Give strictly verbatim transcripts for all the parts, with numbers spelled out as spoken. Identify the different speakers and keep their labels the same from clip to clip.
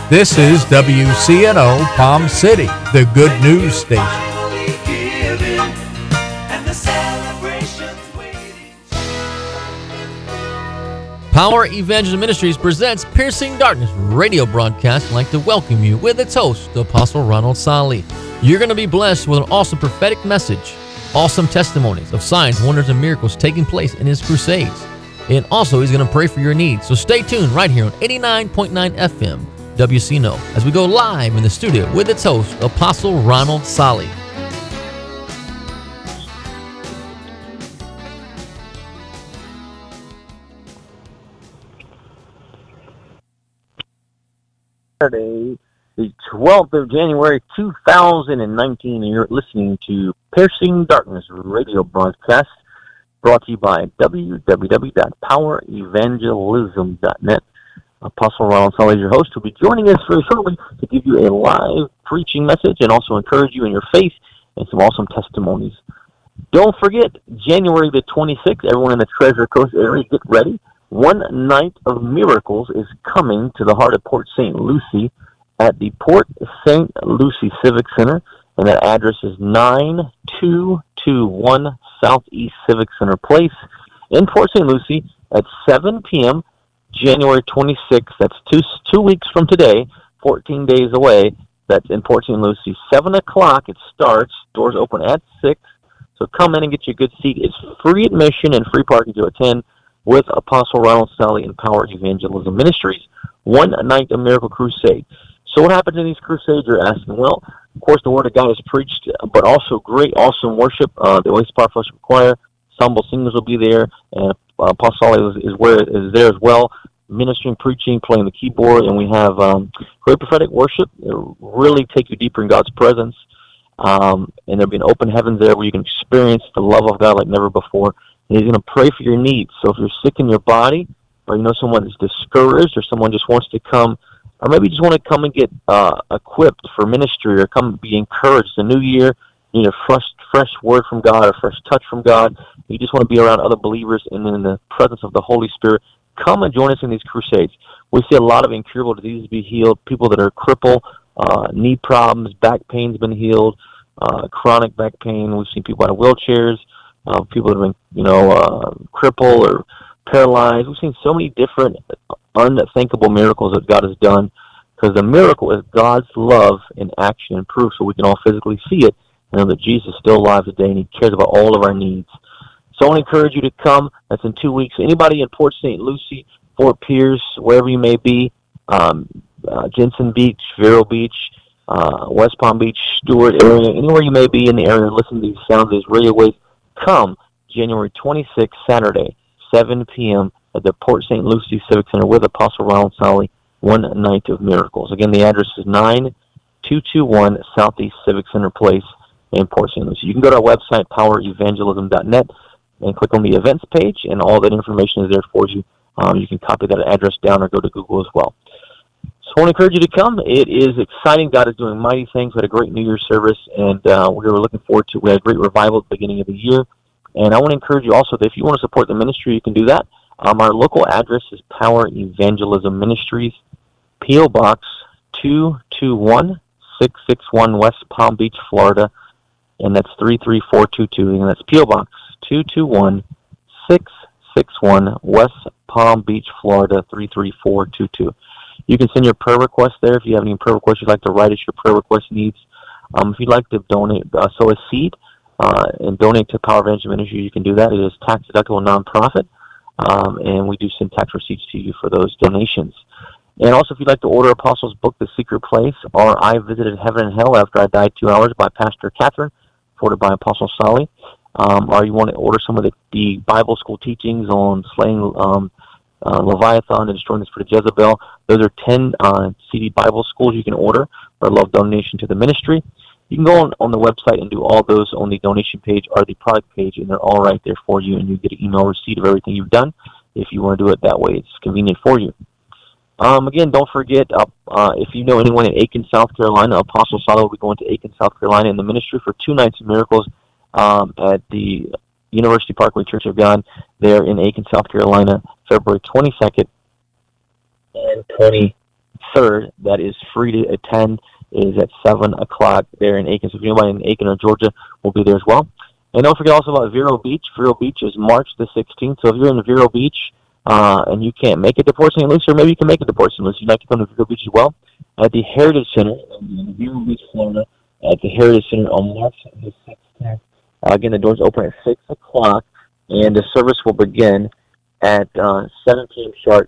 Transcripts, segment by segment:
Speaker 1: This is W C N O Palm City, the good news station.
Speaker 2: Power Evangel Ministries presents Piercing Darkness radio broadcast. I'd like to welcome you with its host, Apostle Ronald Sali. You're going to be blessed with an awesome prophetic message, awesome testimonies of signs, wonders, and miracles taking place in his crusades. And also, he's going to pray for your needs. So stay tuned right here on eighty-nine point nine F M, W C N O, as we go live in the studio with its host, Apostle Ronald Sali.
Speaker 3: Saturday, the twelfth of January, two thousand nineteen, and you're listening to Piercing Darkness radio broadcast brought to you by w w w dot power evangelism dot net. Apostle Ronald Sali is your host, who will be joining us very shortly to give you a live preaching message and also encourage you in your faith and some awesome testimonies. Don't forget, January the twenty-sixth, everyone in the Treasure Coast area, get ready. One Night of Miracles is coming to the heart of Port Saint Lucie at the Port Saint Lucie Civic Center, and that address is nine two two one Southeast Civic Center Place in Port Saint Lucie at seven p.m. January twenty-sixth. That's two two weeks from today, fourteen days away. That's in Port Saint Lucie. seven o'clock it starts. Doors open at six. So come in and get your good seat. It's free admission and free parking to attend with Apostle Ronald Sali and Power Evangelism Ministries. One Night of Miracle Crusade. So what happens in these crusades, you're asking? Well, of course, the Word of God is preached, but also great, awesome worship. Uh, the Oasis Power Fellowship Choir, ensemble singers will be there, and uh, Apostle Sali is, is, where, is there as well, ministering, preaching, playing the keyboard, and we have um, great prophetic worship. It'll really take you deeper in God's presence, um, and there'll be an open heavens there where you can experience the love of God like never before. And he's going to pray for your needs. So if you're sick in your body, or you know someone is discouraged, or someone just wants to come, or maybe you just want to come and get uh, equipped for ministry, or come be encouraged. The new year, you need a fresh, fresh word from God, a fresh touch from God. You just want to be around other believers and in the presence of the Holy Spirit. Come and join us in these crusades. We see a lot of incurable diseases be healed, people that are crippled, uh, knee problems, back pain's been healed, uh, chronic back pain. We've seen people out of wheelchairs, uh, people that have been, you know, uh, crippled or paralyzed. We've seen so many different unthinkable miracles that God has done, because the miracle is God's love in action and proof, so we can all physically see it and know that Jesus is still alive today and he cares about all of our needs. So I want to encourage you to come. That's in two weeks. Anybody in Port Saint Lucie, Fort Pierce, wherever you may be, um, uh, Jensen Beach, Vero Beach, uh, West Palm Beach, Stewart area, anywhere you may be in the area, listen to these sounds, these radio waves, come January twenty-sixth, Saturday, seven p.m. at the Port Saint Lucie Civic Center with Apostle Ronald Sali, One Night of Miracles. Again, the address is nine two two one Southeast Civic Center Place in Port Saint Lucie. You can go to our website, power evangelism dot net, and click on the events page, and all that information is there for you. Um, you can copy that address down or go to Google as well. So I want to encourage you to come. It is exciting. God is doing mighty things. We had a great New Year's service, and uh, we were looking forward to We had a great revival at the beginning of the year. And I want to encourage you also that if you want to support the ministry, you can do that. Um, our local address is Power Evangelism Ministries, P O. Box two two one six six one, West Palm Beach, Florida, and that's three three four two two, and that's P O. Box two two one six six one, West Palm Beach, Florida, three three four two two. You can send your prayer requests there. If you have any prayer requests you'd like to write us your prayer request needs. Um, if you'd like to donate, uh, sow a seed uh, and donate to Power Evangel Ministry, you can do that. It is tax-deductible nonprofit, um, and we do send tax receipts to you for those donations. And also, if you'd like to order Apostles' book, The Secret Place, or I Visited Heaven and Hell After I Died Two Hours by Pastor Catherine, forwarded by Apostle Sali, um, or you want to order some of the, the Bible school teachings on slaying um, uh, Leviathan and destroying the spirit of Jezebel, those are ten uh, C D Bible schools you can order for a love donation to the ministry. You can go on, on the website and do all those on the donation page or the product page, and they're all right there for you, and you get an email receipt of everything you've done. If you want to do it that way, it's convenient for you. Um, again, don't forget, uh, uh, if you know anyone in Aiken, South Carolina, Apostle Sali will be going to Aiken, South Carolina in the ministry for two nights of miracles um, at the University Parkway Church of God there in Aiken, South Carolina, February twenty-second and twenty-third. third. That is free to attend. Is at seven o'clock there in Aiken. So if anybody in Aiken or Georgia, will be there as well. And don't forget also about Vero Beach. Vero Beach is March the sixteenth. So if you're in Vero Beach uh, and you can't make it to Port Saint Lucie, or maybe you can make it to Port Saint Lucie, you'd like to come to Vero Beach as well, at the Heritage Center in Vero Beach, Florida, at the Heritage Center on March the sixteenth. Uh, again, the doors open at six o'clock, and the service will begin at uh, seven p.m. sharp.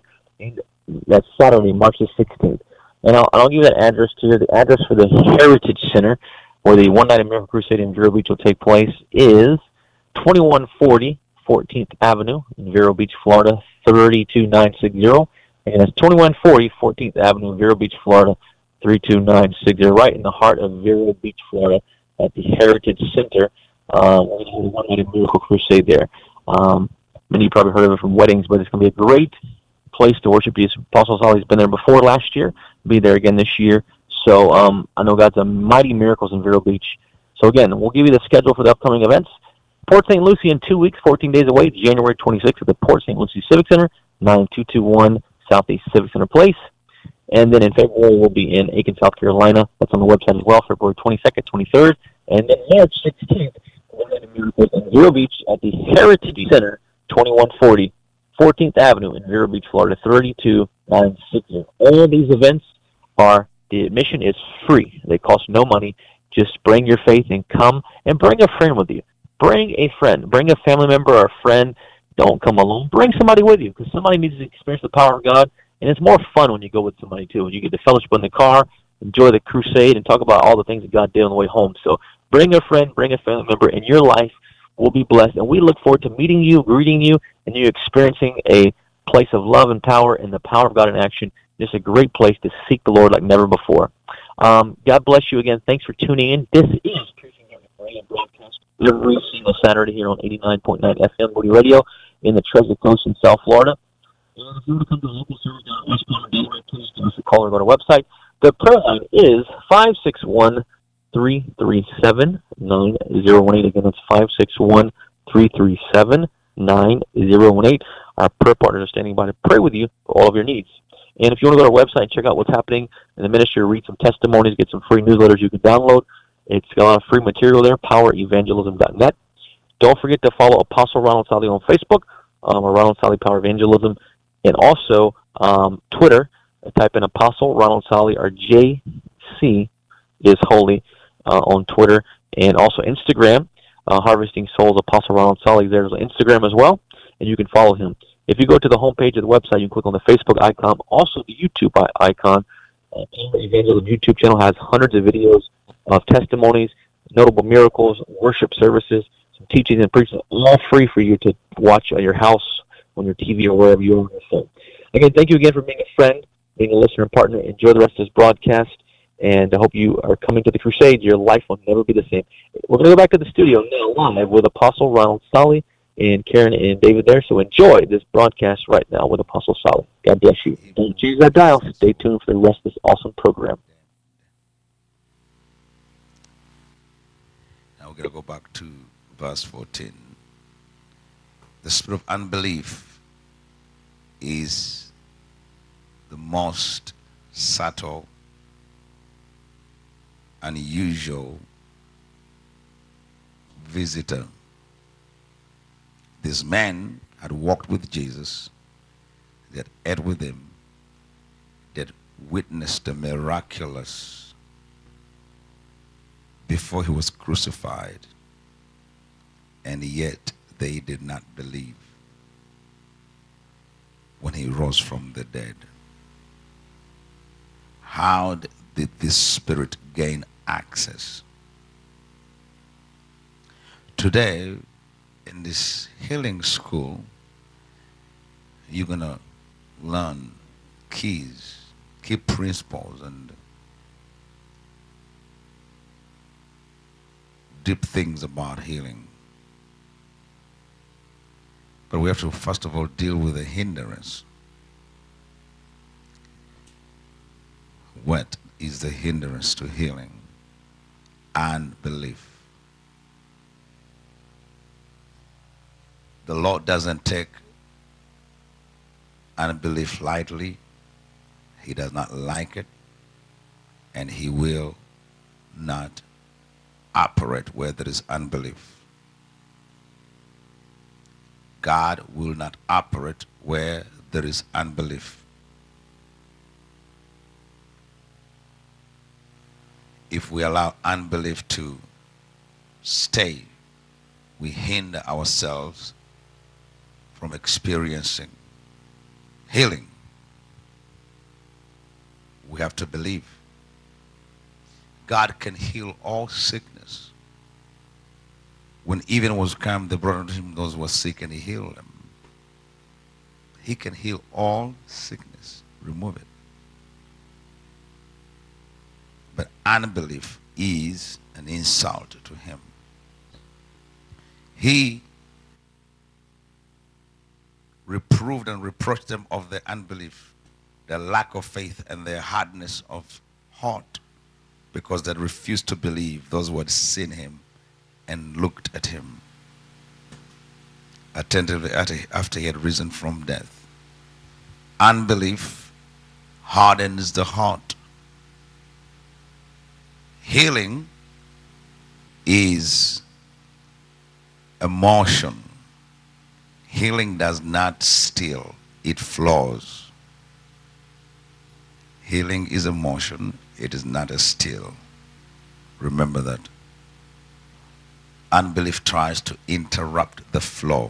Speaker 3: That's Saturday, March the sixteenth. And I'll, I'll give you that address to you. The address for the Heritage Center, where the One Night in Miracle Crusade in Vero Beach will take place, is twenty-one forty fourteenth Avenue in Vero Beach, Florida, three two nine six zero. And it's twenty-one forty fourteenth Avenue in Vero Beach, Florida, three two nine six zero, right in the heart of Vero Beach, Florida, at the Heritage Center. Um, we're going to hold a One Night in Miracle Crusade there. Um, many of you probably heard of it from weddings, but it's going to be a great place to worship. Jesus. Apostle Solly's been there before last year, be there again this year. So um, I know God's done mighty miracles in Vero Beach. So again, we'll give you the schedule for the upcoming events. Port Saint Lucie in two weeks, fourteen days away, January twenty-sixth at the Port Saint Lucie Civic Center, nine two two one Southeast Civic Center Place. And then in February, we'll be in Aiken, South Carolina. That's on the website as well, February twenty-second, twenty-third. And then March sixteenth, we're going to be in Vero Beach at the Heritage Center, twenty-one forty fourteenth Avenue in Vero Beach, Florida, three two nine six zero. All these events are, the admission is free. They cost no money. Just bring your faith and come, and bring a friend with you. Bring a friend. Bring a family member or a friend. Don't come alone. Bring somebody with you, because somebody needs to experience the power of God. And it's more fun when you go with somebody, too. When you get to fellowship in the car, enjoy the crusade, and talk about all the things that God did on the way home. So bring a friend, bring a family member, and your life will be blessed. And we look forward to meeting you, greeting you, and you experiencing a place of love and power and the power of God in action. It's a great place to seek the Lord like never before. Um, God bless you again. Thanks for tuning in. This is Piercing Darkness Radio broadcast every single Saturday here on eighty-nine point nine F M Moody Radio in the Treasure Coast in South Florida. And if you want to come to a local service down in West Palm, Delaware, please give us a call or go to our website. The prayer line is five six one, three three seven, nine zero one eight. Again, that's five six one, three three seven, nine zero one eight. Our prayer partners are standing by to pray with you for all of your needs. And if you want to go to our website and check out what's happening in the ministry, read some testimonies, get some free newsletters you can download. It's got a lot of free material there, power evangelism dot net. Don't forget to follow Apostle Ronald Solly on Facebook, um, or Ronald Solly Power Evangelism, and also um, Twitter. Type in Apostle Ronald Solly, or J C is holy uh, on Twitter, and also Instagram, uh, Harvesting Souls, Apostle Ronald Solly. There's Instagram as well, and you can follow him. If you go to the homepage of the website, you can click on the Facebook icon, also the YouTube icon. Uh, Power Evangelism YouTube channel has hundreds of videos of testimonies, notable miracles, worship services, some teachings and preaching, all free for you to watch at your house, on your T V, or wherever you are on your phone. Again, thank you again for being a friend, being a listener and partner. Enjoy the rest of this broadcast, and I hope you are coming to the crusade. Your life will never be the same. We're going to go back to the studio now live with Apostle Ronald Solly and Karen and David there. So enjoy this broadcast right now with Apostle Solly. God bless you. Don't change that dial. Stay tuned for the rest of this awesome program.
Speaker 4: Now we're going to go back to verse fourteen. The spirit of unbelief is the most subtle, unusual visitor. This man had walked with Jesus, they had ate with him, they had witnessed the miraculous before he was crucified, and yet they did not believe when he rose from the dead. How did this spirit gain access? Today, in this healing school, you're going to learn keys, key principles, and deep things about healing. But we have to, first of all, deal with the hindrance. What is the hindrance to healing? Unbelief. The Lord doesn't take unbelief lightly. He does not like it, and he will not operate where there is unbelief. God will not operate where there is unbelief. If we allow unbelief to stay, we hinder ourselves from experiencing healing. We have to believe. God can heal all sickness. When even was come, the brought unto him those who were sick, and he healed them. He can heal all sickness, remove it. But unbelief is an insult to him. He reproved and reproached them of their unbelief, their lack of faith, and their hardness of heart, because they refused to believe those who had seen him and looked at him attentively after he had risen from death. Unbelief hardens the heart. Healing is emotion. Healing does not steal, it flows. Healing is emotion, it is not a steal. Remember that. Unbelief tries to interrupt the flow.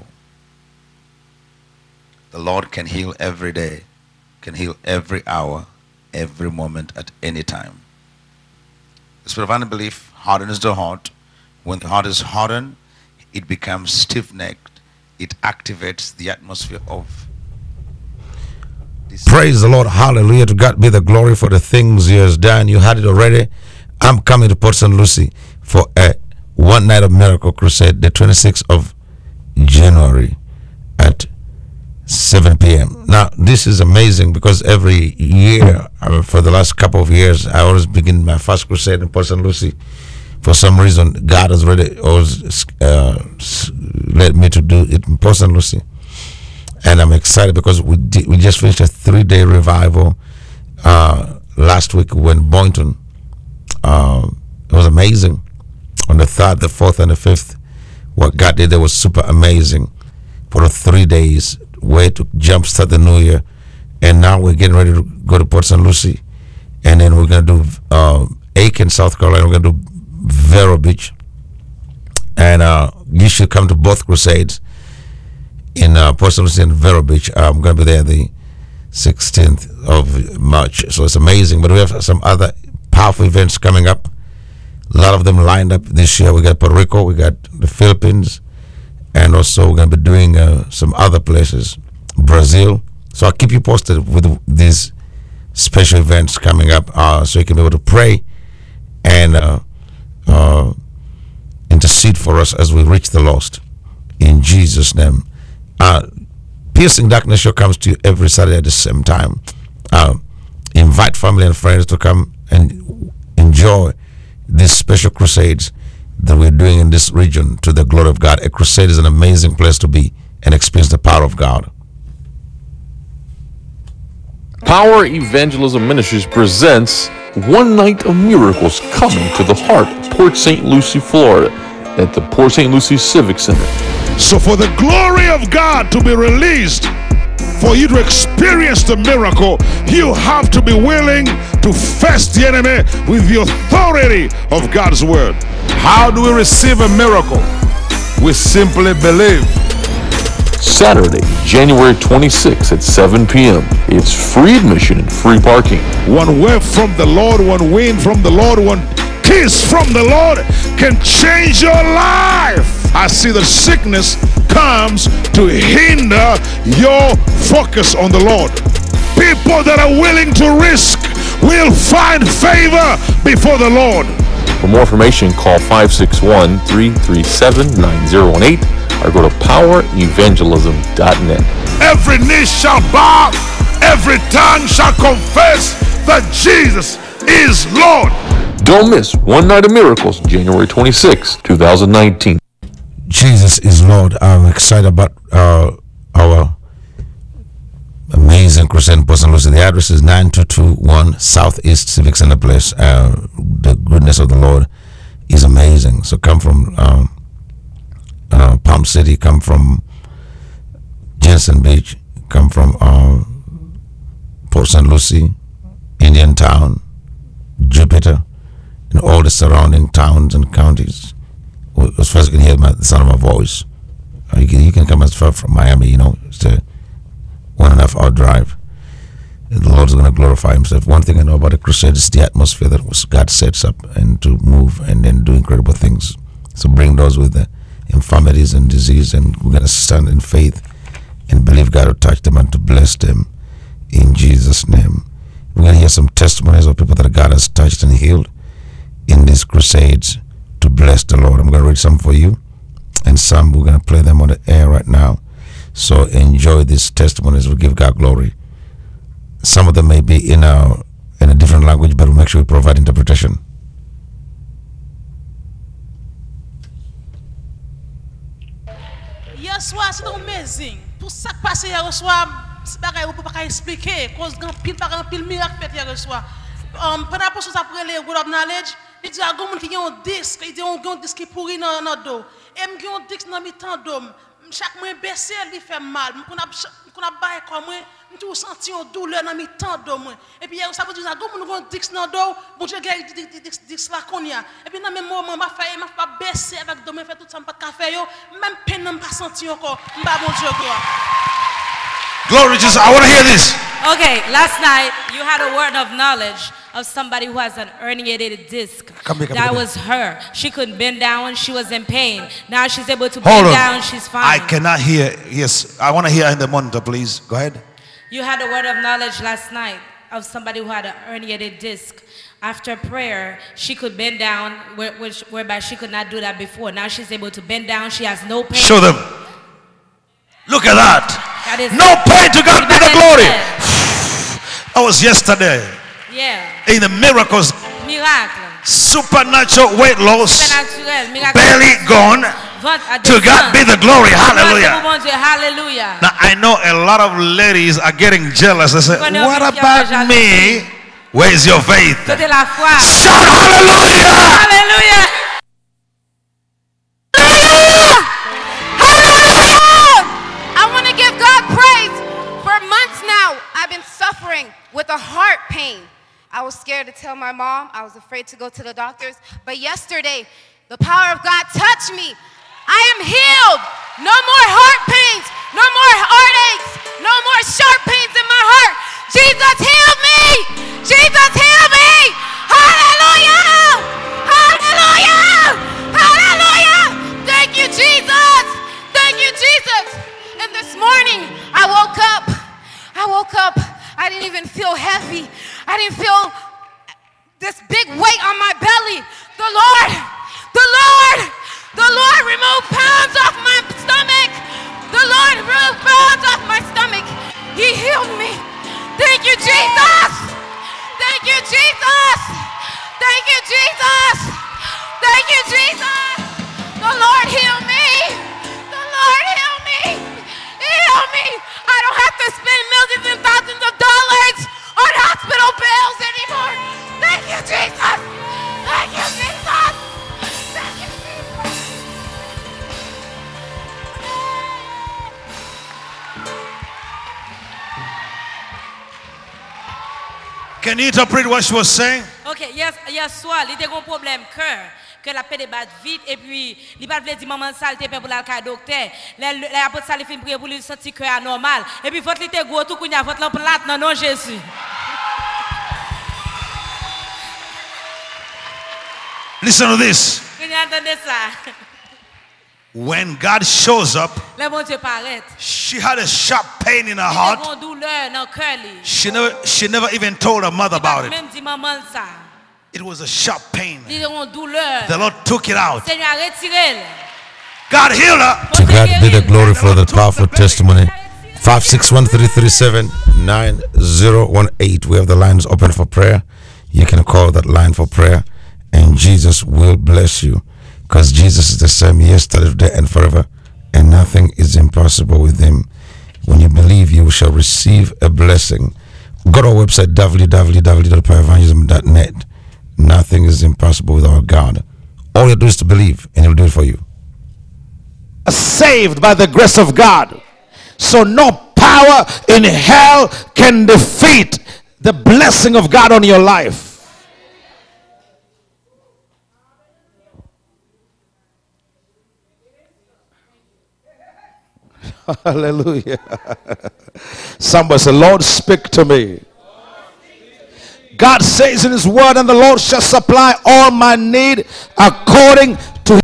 Speaker 4: The Lord can heal every day, can heal every hour, every moment, at any time. The spirit of unbelief hardens the heart. When the heart is hardened, it becomes stiff-necked. It activates the atmosphere of this.
Speaker 5: Praise the Lord. Hallelujah. To God be the glory for the things he has done. You had it already. I'm coming to Port Saint Lucie for a one night of miracle crusade, the twenty-sixth of January at seven p.m. Now, this is amazing because every year, I mean, for the last couple of years, I always begin my first crusade in Port Saint Lucie. For some reason, God has already always uh, led me to do it in Port Saint Lucie. And I'm excited because we did, we just finished a three-day revival uh, last week when Boynton. Uh, it was amazing. On the third, the fourth, and the fifth, what God did there was super amazing. For the three days, way to jumpstart the new year. And now we're getting ready to go to Port Saint Lucie. And then we're going to do uh, Aiken, South Carolina. We're going to do Vero Beach. And uh, you should come to both crusades in uh, Port Saint Lucie and Vero Beach. I'm going to be there the sixteenth of March. So it's amazing. But we have some other powerful events coming up. A lot of them lined up this year. We got Puerto Rico, we got the Philippines, and also we're going to be doing uh, some other places, Brazil. So I'll keep you posted with these special events coming up, uh, so you can be able to pray and uh, uh, intercede for us as we reach the lost. In Jesus' name. Uh, Piercing Darkness Show comes to you every Saturday at the same time. Uh, invite family and friends to come and enjoy these special crusades that we're doing in this region to the glory of God. A crusade is an amazing place to be and experience the power of God.
Speaker 6: Power Evangelism Ministries presents One Night of Miracles, coming to the heart of Port Saint Lucie, Florida, at the Port Saint Lucie Civic Center.
Speaker 7: So for the glory of God to be released, for you to experience the miracle, you have to be willing to face the enemy with the authority of God's word. How do we receive a miracle? We simply believe.
Speaker 6: Saturday, January twenty-sixth at seven p.m. It's free admission and free parking.
Speaker 7: One word from the Lord, one wind from the Lord, one kiss from the Lord can change your life. I see that sickness comes to hinder your focus on the Lord. People that are willing to risk will find favor before the Lord.
Speaker 6: For more information, call five six one, three three seven, nine zero one eight or go to power evangelism dot net.
Speaker 7: Every knee shall bow, every tongue shall confess that Jesus is Lord.
Speaker 6: Don't miss One Night of Miracles, January twenty-sixth, twenty nineteen.
Speaker 5: Jesus is Lord. I'm excited about uh, our Amazing crusade in Port Saint Lucie. The address is nine two two one Southeast Civic Center Place. Uh, the goodness of the Lord is amazing. So come from um, uh, Palm City, come from Jensen Beach, come from uh, Port Saint Lucie, Indian Town, Jupiter, and all the surrounding towns and counties. As far as you can hear my, the sound of my voice, uh, you, can, you can come as far from Miami, you know, it's a one and a half hour drive. And the Lord's going to glorify Himself. One thing I know about the crusade is the atmosphere that was God sets up and to move and then do incredible things. So bring those with the infirmities and disease, and we're going to stand in faith and believe God will touch them and to bless them in Jesus' name. We're going to hear some testimonies of people that God has touched and healed in these crusades to bless the Lord. I'm going to read some for you, and some we're going to play them on the air right now. So enjoy these testimonies. We give God glory. Some of them may be in a in a different language, but we'll make sure we provide interpretation.
Speaker 8: Hier soir, c'est amazing. Tout ça qui passe hier soir, c'est pas qu'on peut pas expliquer. Cause grand pile pas grand pile miracle fait hier soir. Um, pendant que ça prend les word of knowledge, il dit à quelqu'un qui a un disque, il dit on a un disque qui pourri dans dans dos. Et me qui un disque dans mi temps d'homme. Chaque mois baissé, il fait mal. Qu'on a qu'on a bail comme moi, me tout senti une douleur dans mi temps d'homme. Et puis hier ça veut dire à quelqu'un nous un disque dans dos, bon Dieu gars disque disque là qu'on y a. Et puis dans même moment m'a fait m'a pas baisser avec demain fait tout ça pas café yo, même peine n'a pas senti encore. M'ba bon Dieu gloire.
Speaker 7: Glory to Jesus. I want to hear this.
Speaker 9: Okay, last night you had a word of knowledge of somebody who has an herniated disc.
Speaker 7: Come here, come
Speaker 9: that
Speaker 7: here.
Speaker 9: was her. She couldn't bend down. She was in pain. Now she's able to
Speaker 7: Hold
Speaker 9: bend
Speaker 7: on.
Speaker 9: down. She's fine.
Speaker 7: I cannot hear. Yes, I want to hear in the monitor, please. Go ahead.
Speaker 9: You had a word of knowledge last night of somebody who had an herniated disc. After prayer, she could bend down, where, which, whereby she could not do that before. Now she's able to bend down. She has no pain.
Speaker 7: Show them. Look at that.
Speaker 9: That is
Speaker 7: No pain to God be the
Speaker 9: That is
Speaker 7: glory.
Speaker 9: it.
Speaker 7: That was yesterday.
Speaker 9: Yeah.
Speaker 7: In the miracles,
Speaker 9: Miracle.
Speaker 7: supernatural weight loss,
Speaker 9: Supernatural. Miracle.
Speaker 7: belly gone.
Speaker 9: Vent à
Speaker 7: To God be the glory. Hallelujah.
Speaker 9: Hallelujah. Hallelujah.
Speaker 7: Now I know a lot of ladies are getting jealous. They say,
Speaker 9: Connais
Speaker 7: what
Speaker 9: un petit
Speaker 7: about
Speaker 9: peu
Speaker 7: me? Where is your faith?
Speaker 9: C'était la foi.
Speaker 7: Shout hallelujah!
Speaker 9: Hallelujah.
Speaker 10: I want to give God praise. For months now, I've been suffering with a heart pain. I was scared to tell my mom. I was afraid to go to the doctors. But yesterday, the power of God touched me. I am healed. No more heart pains. No more heartaches. No more sharp pains in my heart. Jesus healed me. Jesus healed me. Hallelujah. Hallelujah. Hallelujah. Thank you, Jesus. Thank you, Jesus. And this morning, I woke up. I woke up. I didn't even feel heavy. I didn't feel this big weight on my belly. The Lord, the Lord, the Lord removed pounds off my stomach. The Lord removed pounds off my stomach. He healed me. Thank you, Jesus. Thank you, Jesus. Thank you, Jesus. Thank you, Jesus. The Lord healed me. The Lord healed me. Heal me. I don't have to spend millions and thousands of dollars on hospital bills anymore. Thank you, Jesus. Thank you, Jesus. Thank you, Jesus.
Speaker 7: Can you interpret what she was saying?
Speaker 9: Ok, hier, hier soir, il était un problème cœur. Que la paix débat vite et puis il pas voulu dire maman saleté pour la cas docteur. Les les apôtres ça les fin prier pour lui sentir cœur anormal et puis votre était gros tout kounya votre lampe plate non non Jésus.
Speaker 7: Listen to this.
Speaker 9: Kounya entendez ça.
Speaker 7: When God shows up,
Speaker 9: Le bon Dieu paraît.
Speaker 7: she had a sharp pain in her
Speaker 9: Il y
Speaker 7: heart.
Speaker 9: a une douleur dans cœur li.
Speaker 7: She never, she never even told her mother about it.
Speaker 9: Même dit maman ça.
Speaker 7: It was a sharp pain.
Speaker 9: Il y a une douleur.
Speaker 7: The Lord took it out.
Speaker 9: Seigneur a retiré.
Speaker 7: God healed her.
Speaker 5: To God be the glory for the powerful testimony. five six one, three three seven, nine zero one eight. We have the lines open for prayer. You can call that line for prayer, and Jesus will bless you. Because Jesus is the same yesterday, today, and forever, and nothing is impossible with Him. When you believe, you shall receive a blessing. Go to our website, w w w dot power evangelism dot net. Nothing is impossible with our God. All you have to do is to believe, and He'll do it for you.
Speaker 7: Saved by the grace of God. So no power in hell can defeat the blessing of God on your life. Hallelujah. Somebody say, Lord, speak to me. God says in His word, and the Lord shall supply all my need according to.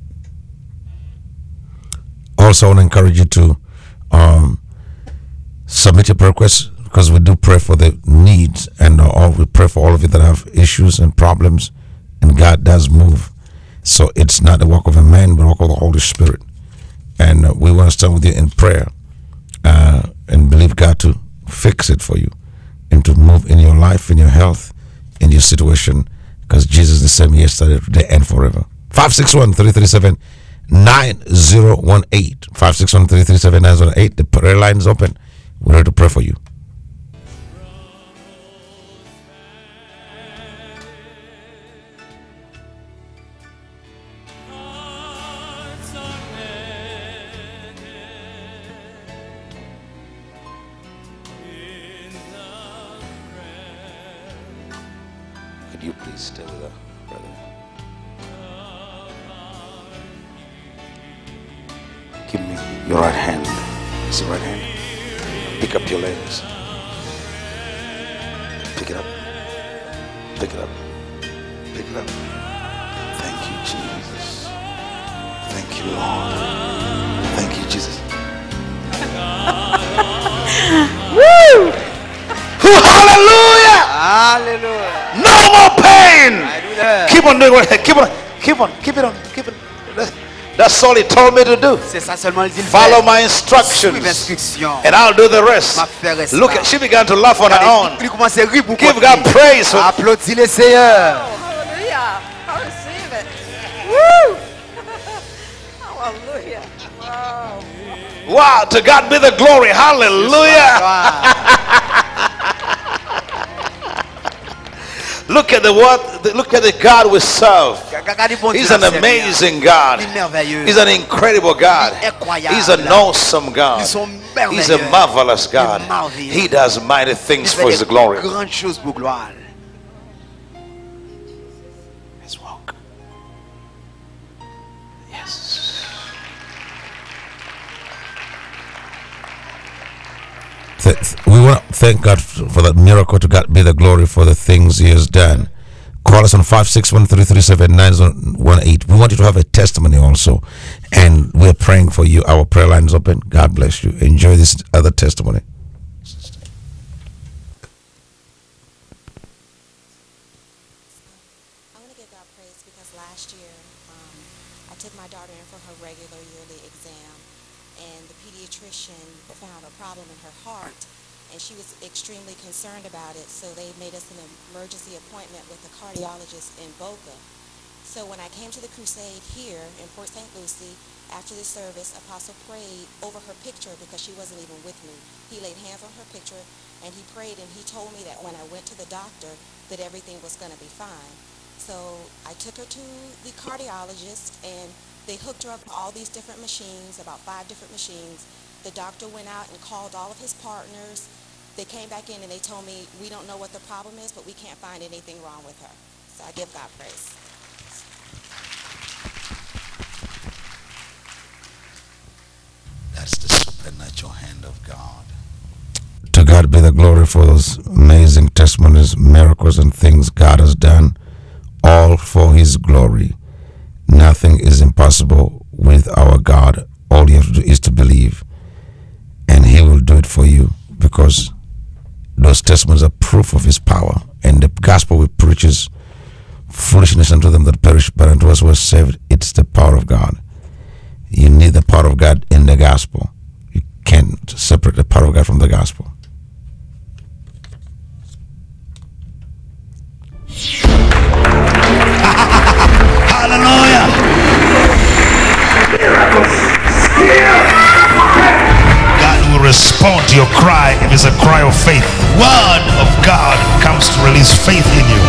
Speaker 5: Also, I want to encourage you to um, submit your prayer requests, because we do pray for the needs, and uh, all, we pray for all of you that have issues and problems, and God does move. So it's not the work of a man, but the work of the Holy Spirit. And uh, we want to stand with you in prayer uh, and believe God to fix it for you and to move in your life, in your health, in your situation, because Jesus is the same yesterday, today, and forever. five six one, three three seven, nine zero one eight. five six one, three three seven, nine zero one eight. The prayer line is open. We're ready to pray for you. Could you please stay with us, brother? Give me your right hand. It's the right hand. Pick up your legs. Pick it up. Pick it up. Pick it up. Thank you, Jesus. Thank you, Lord. Thank you, Jesus. Woo! Hallelujah!
Speaker 11: Hallelujah.
Speaker 7: No more pain.
Speaker 11: I do that.
Speaker 7: Keep on doing it. Keep on. Keep on. Keep it on. Keep it. That's all He told me to do.
Speaker 11: C'est ça seulement il dit.
Speaker 7: Follow my instructions,
Speaker 11: Suive l'instruction.
Speaker 7: and I'll do the rest.
Speaker 11: Ma faire reste
Speaker 7: Look
Speaker 11: là.
Speaker 7: at, she began to laugh on her own.
Speaker 11: Il commence à rire pour
Speaker 7: Give
Speaker 11: continuer.
Speaker 7: God praise. For,
Speaker 11: Applaudis le Seigneur.
Speaker 12: Hallelujah. I receive it. Woo! Hallelujah. Wow.
Speaker 7: wow, to God be the glory. Hallelujah. Look at the what? Look at the God we serve. He's an amazing God. He's an incredible God. He's an awesome God. He's a marvelous God. He does mighty things for His glory. Let's walk. Yes.
Speaker 5: We want to thank God for that miracle. To God be the glory for the things He has done. Call us on five six one, three three seven, nine zero one eight. We want you to have a testimony also, and we're praying for you. Our prayer line is open. God bless you. Enjoy this other testimony.
Speaker 13: I want to give God praise because last year um, I took my daughter in for her regular yearly exam, and the pediatrician found a problem in her heart, and she was extremely concerned about it, so they made us an emergency appointment with a cardiologist in Boca. So when I came to the crusade here in Port Saint Lucie, after the service, Apostle prayed over her picture because she wasn't even with me. He laid hands on her picture, and he prayed, and he told me that when I went to the doctor, that everything was going to be fine. So I took her to the cardiologist, and they hooked her up to all these different machines, about five different machines. The doctor went out and called all of his partners. They came back in and they told me, we don't know what the problem is, but we can't find anything wrong with her. So I give God praise.
Speaker 4: That's the supernatural hand of God.
Speaker 5: To God be the glory for those amazing testimonies, miracles, and things God has done, all for His glory. Nothing is impossible with our God. All you have to do is to believe, and He will do it for you, because those testimonies are proof of His power. And the gospel we preach is foolishness unto them that perish, but unto us who are saved, it's the power of God. You need the power of God in the gospel. You can't separate the power of God from the gospel.
Speaker 7: Hallelujah. God will respect cry of faith. Word of God comes to release faith in you.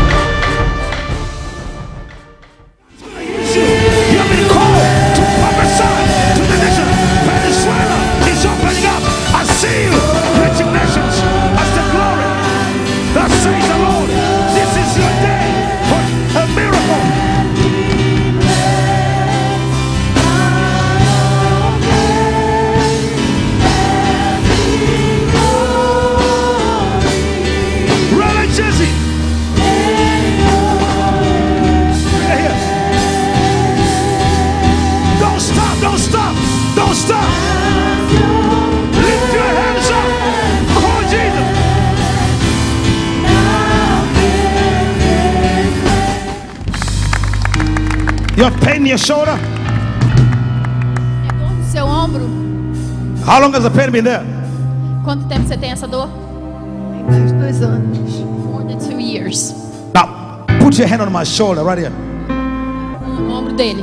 Speaker 7: You have been called to prophesy to the nation. Venezuela is opening up. I see you reaching nations as the glory. Thus says the Lord. This is your day for a miracle. Brother Jesse. Here. Don't stop, don't stop, don't stop. Lift your hands up. Call Jesus. You have pain in your shoulder?
Speaker 14: Dor no seu ombro.
Speaker 7: How long has the pain been there?
Speaker 14: Quanto tempo você tem essa dor?
Speaker 12: Tem mais de dois anos.
Speaker 14: More than two years.
Speaker 7: Now, put your hand on my shoulder right here.
Speaker 14: No ombro dele.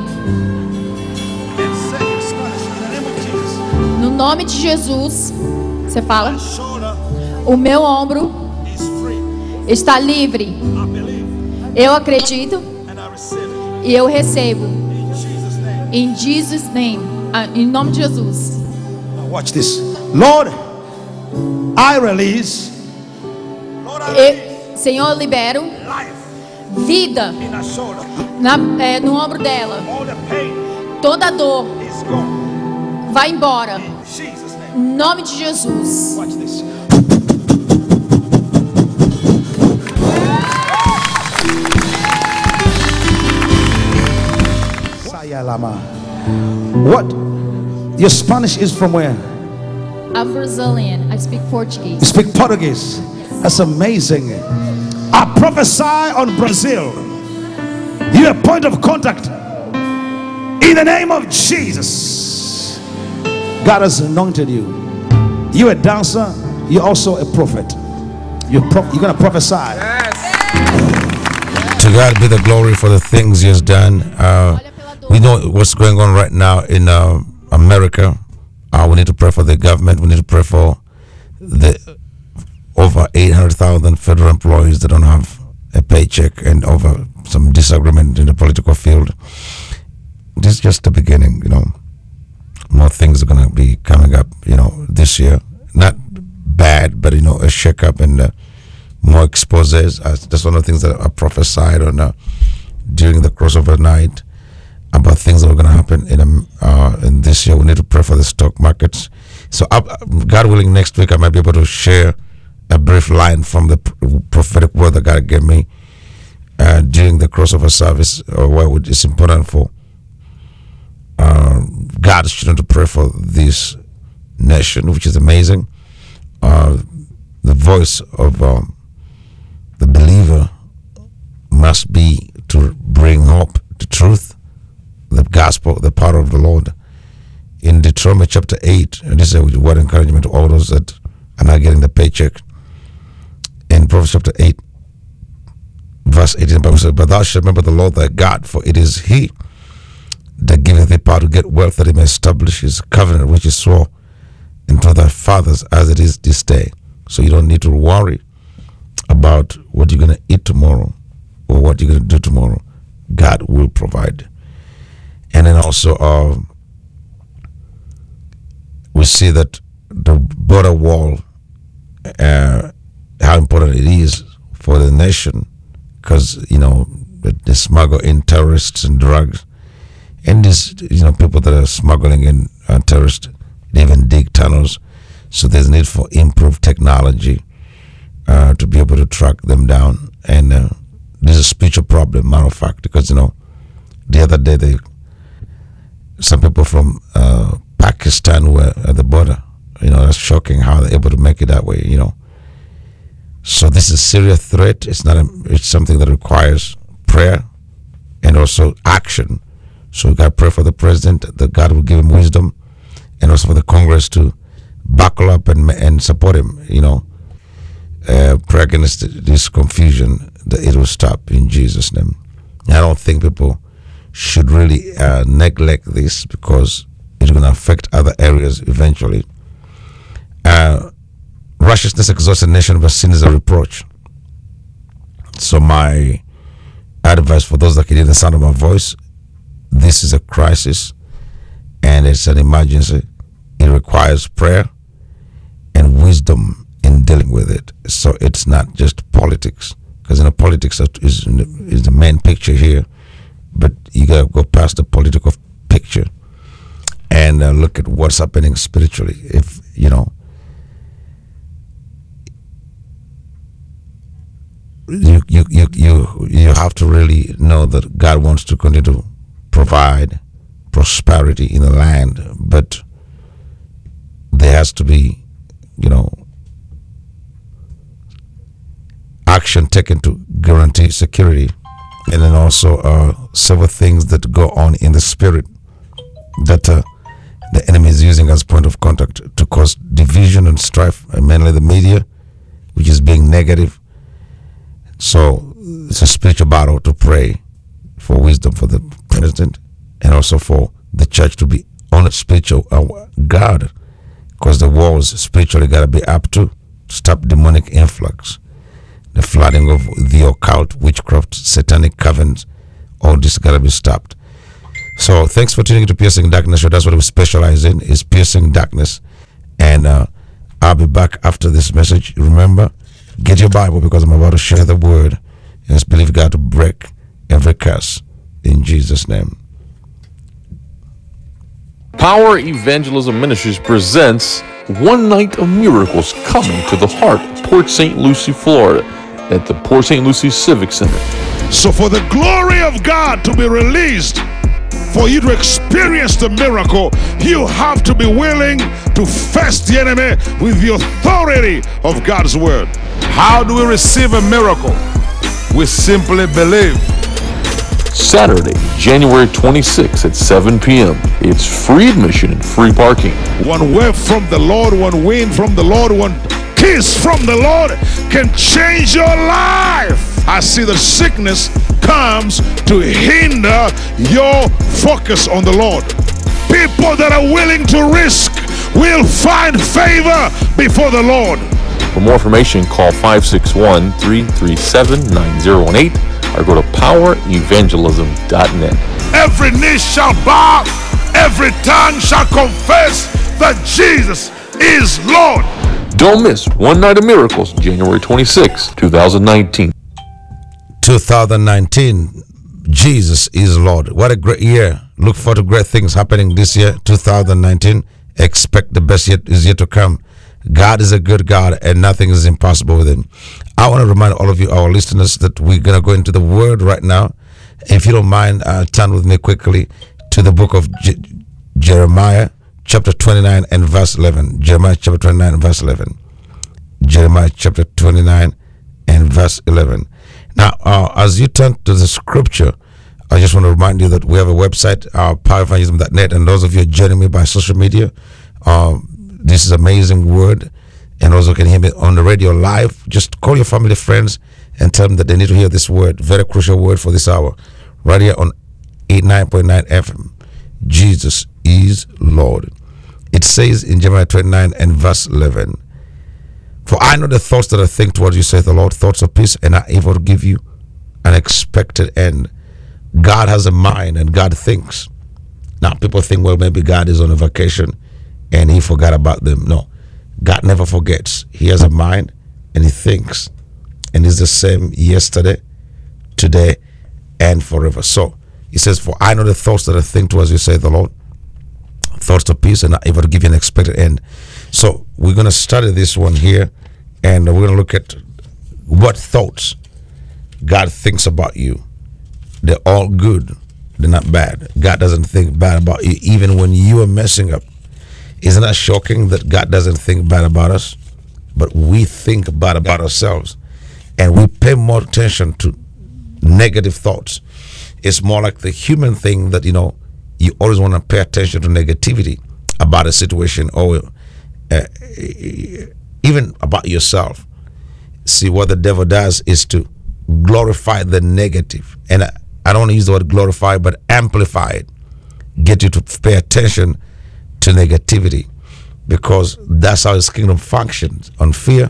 Speaker 14: No nome de Jesus, você fala. O meu ombro está livre. Eu acredito e eu recebo. In Jesus' name. Ah, em nome de Jesus.
Speaker 7: Now watch this. Lord, I release
Speaker 14: Eu, Senhor, eu libero vida
Speaker 7: in our shoulder.
Speaker 14: na, é, no ombro dela.
Speaker 7: All the pain
Speaker 14: Toda dor
Speaker 7: is gone.
Speaker 14: vai embora.
Speaker 7: In Jesus' name.
Speaker 14: Em nome de Jesus.
Speaker 7: Watch this. Sayalama. What? Your Spanish is from where?
Speaker 14: I'm Brazilian. I speak Portuguese.
Speaker 7: You speak Portuguese. That's amazing. I prophesy on Brazil. You're a point of contact. In the name of Jesus. God has anointed you. You're a dancer. You're also a prophet. You're, pro- you're going to prophesy.
Speaker 5: To God be the glory for the things He has done. Uh, we know what's going on right now in uh, America. Uh, we need to pray for the government. We need to pray for the over eight hundred thousand federal employees that don't have a paycheck, and over some disagreement in the political field. This is just the beginning, you know. More things are going to be coming up, you know, this year. Not bad, but, you know, a shake-up and uh, more exposes. Uh, that's one of the things that I prophesied on uh, during the crossover night about things that are going to happen in um, uh, in this year. We need to pray for the stock markets. So, uh, God willing, next week I might be able to share a brief line from the pr- prophetic word that God gave me uh, during the crossover service, uh, where it's important for uh, God's children to pray for this nation, which is amazing. Uh, the voice of um, the believer must be to bring hope, the truth, the gospel, the power of the Lord. In Deuteronomy chapter eight, and this is a word of encouragement to all those that are not getting the paycheck. In Proverbs chapter eight, verse eighteen, the Bible says, "But thou shalt remember the Lord thy God, for it is He that giveth thee power to get wealth, that He may establish His covenant, which He swore unto thy fathers, as it is this day." So you don't need to worry about what you're going to eat tomorrow or what you're going to do tomorrow. God will provide. And then also, uh, we see that the border wall, uh, how important it is for the nation, because, you know, they smuggle in terrorists and drugs. And these, you know, people that are smuggling in uh, terrorists, they even dig tunnels. So there's need for improved technology uh, to be able to track them down. And uh, this is a spiritual problem, matter of fact, because, you know, the other day, they, some people from uh, Pakistan were at the border. You know, that's shocking how they're able to make it that way, you know. So this is a serious threat. It's not a, it's something that requires prayer and also action. So we got to pray for the president, that God will give him wisdom, and also for the Congress to buckle up and and support him, you know. Uh, pray against this confusion, that it will stop in Jesus' name. I don't think people should really uh, neglect this, because it's going to affect other areas eventually. Uh, righteousness exalts a nation, but sin is a reproach. So my advice for those that can hear the sound of my voice, this is a crisis and it's an emergency. It requires prayer and wisdom in dealing with it. So it's not just politics, because in the politics is, is the main picture here, but you got to go past the political picture and uh, look at what's happening spiritually. If, you know, you you you you you have to really know that God wants to continue to provide prosperity in the land, but there has to be, you know, action taken to guarantee security, and then also uh, several things that go on in the spirit that uh, the enemy is using as point of contact to cause division and strife, and mainly the media, which is being negative. So it's a spiritual battle to pray for wisdom for the president and also for the church to be on its spiritual uh, guard, because the walls spiritually got to be up to stop demonic influx, the flooding of the occult, witchcraft, satanic covens. All this got to be stopped. So thanks for tuning into Piercing Darkness Show. That's what we specialize in, is piercing darkness. And uh, I'll be back after this message. Remember, get your Bible, because I'm about to share the word. And let's believe God to break every curse in Jesus' name.
Speaker 6: Power Evangelism Ministries presents One Night of Miracles, coming to the heart of Port Saint Lucie, Florida, at the Port Saint Lucie Civic Center.
Speaker 7: So for the glory of God to be released, for you to experience the miracle, you have to be willing to face the enemy with the authority of God's word. How do we receive a miracle? We simply believe.
Speaker 6: Saturday, January twenty-sixth at seven p.m. It's free admission and free parking.
Speaker 7: One word from the Lord, one wind from the Lord, one kiss from the Lord can change your life. I see that sickness comes to hinder your focus on the Lord. People that are willing to risk will find favor before the Lord.
Speaker 6: For more information, call five six one, three three seven, nine zero one eight or go to power evangelism dot net.
Speaker 7: Every knee shall bow, every tongue shall confess that Jesus is Lord.
Speaker 6: Don't miss One Night of Miracles, January twenty-sixth, twenty nineteen.
Speaker 5: twenty nineteen, Jesus is Lord. What a great year. Look forward to great things happening this year, two thousand nineteen. Expect the best yet is yet to come. God is a good God and nothing is impossible with him. I want to remind all of you, our listeners, that we're going to go into the word right now. If you don't mind, uh, turn with me quickly to the book of Je- Jeremiah, chapter twenty-nine and verse eleven. Jeremiah chapter twenty-nine and verse eleven. Jeremiah chapter twenty-nine and verse eleven. Now, uh, as you turn to the scripture, I just want to remind you that we have a website, uh, power evangelism dot net, and those of you who are joining me by social media, um, this is amazing word, and also can hear me on the radio live. Just call your family, friends, and tell them that they need to hear this word, very crucial word for this hour, right here on eighty-nine point nine F M. Jesus is Lord. It says in Jeremiah twenty-nine and verse eleven, for I know the thoughts that I think towards you, saith the Lord, thoughts of peace and not evil, to give you an expected end. God has a mind and God thinks. Now people think, well, maybe God is on a vacation and he forgot about them. No, God never forgets. He has a mind and he thinks, and he's the same yesterday, today, and forever. So he says, for I know the thoughts that I think towards you, saith the Lord, thoughts of peace and not able to give you an expected end. So we're going to study this one here, and we're going to look at what thoughts God thinks about you. They're all good. They're not bad. God doesn't think bad about you even when you are messing up. Isn't that shocking that God doesn't think bad about us, but we think bad about ourselves, and we pay more attention to negative thoughts. It's more like the human thing that, you know, you always want to pay attention to negativity about a situation, or uh, even about yourself. See, what the devil does is to glorify the negative. And I, I don't want to use the word glorify, but amplify it. Get you to pay attention to negativity. because that's how his kingdom functions, on fear.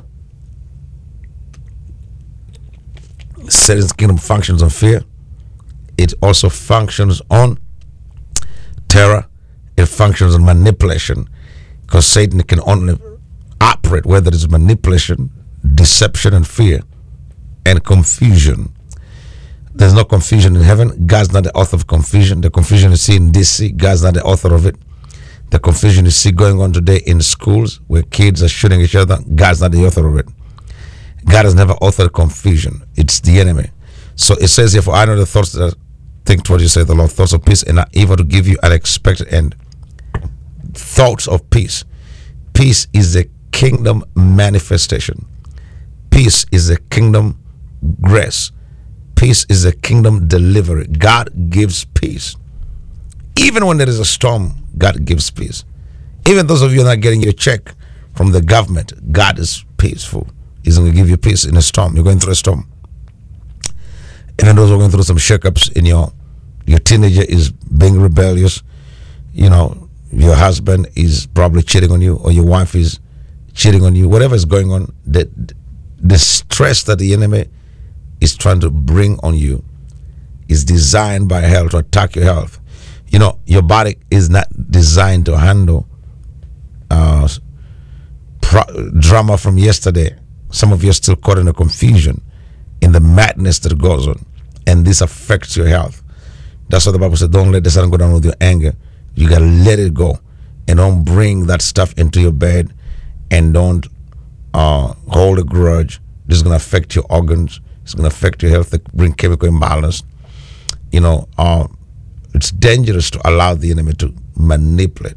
Speaker 5: Satan's kingdom functions on fear. It also functions on terror. It functions on manipulation, because Satan can only operate whether it's manipulation, deception, and fear, and confusion. There's no confusion in heaven. God's not the author of confusion. The confusion you see in D C, God's not the author of it. The confusion you see going on today in schools where kids are shooting each other, God's not the author of it. God has never authored confusion. It's the enemy. So it says here, for I know the thoughts that think toward you, say the Lord, thoughts of peace and not evil, to give you an expected end. Thoughts of peace. Peace is a kingdom manifestation. Peace is a kingdom grace. Peace is a kingdom delivery. God gives peace. Even when there is a storm, God gives peace. Even those of you who are not getting your check from the government, God is peaceful. He's going to give you peace in a storm. You're going through a storm. Even those who are going through some shakeups in your your teenager is being rebellious, you know, your husband is probably cheating on you, or your wife is cheating on you, whatever is going on, the, the stress that the enemy is trying to bring on you is designed by hell to attack your health. You know, your body is not designed to handle uh, pro- drama from yesterday. Some of you are still caught in the confusion, in the madness that goes on, and this affects your health. That's what the Bible said. Don't let the sun go down with your anger. You got to let it go, and don't bring that stuff into your bed, and don't uh, hold a grudge. This is going to affect your organs. It's going to affect your health, bring chemical imbalance. You know, uh, it's dangerous to allow the enemy to manipulate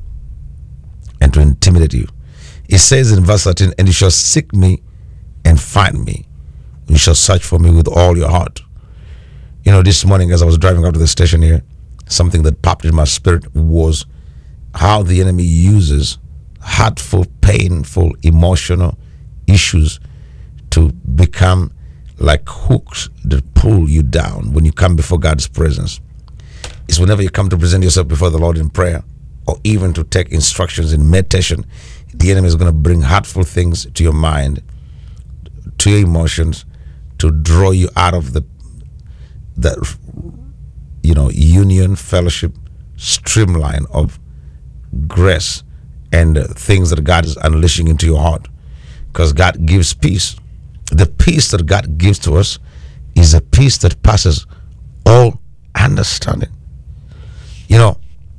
Speaker 5: and to intimidate you. It says in verse thirteen, and you shall seek me and find me. You shall search for me with all your heart. You know, this morning as I was driving up to the station here, something that popped in my spirit was how the enemy uses hurtful, painful, emotional issues to become like hooks that pull you down when you come before God's presence. It's whenever you come to present yourself before the Lord in prayer, or even to take instructions in meditation, the enemy is going to bring hurtful things to your mind, to your emotions, to draw you out of the that you know union, fellowship, streamline of grace and uh, things that God is unleashing into your heart, because God gives peace. The peace that God gives to us is a peace that passes all understanding. You know,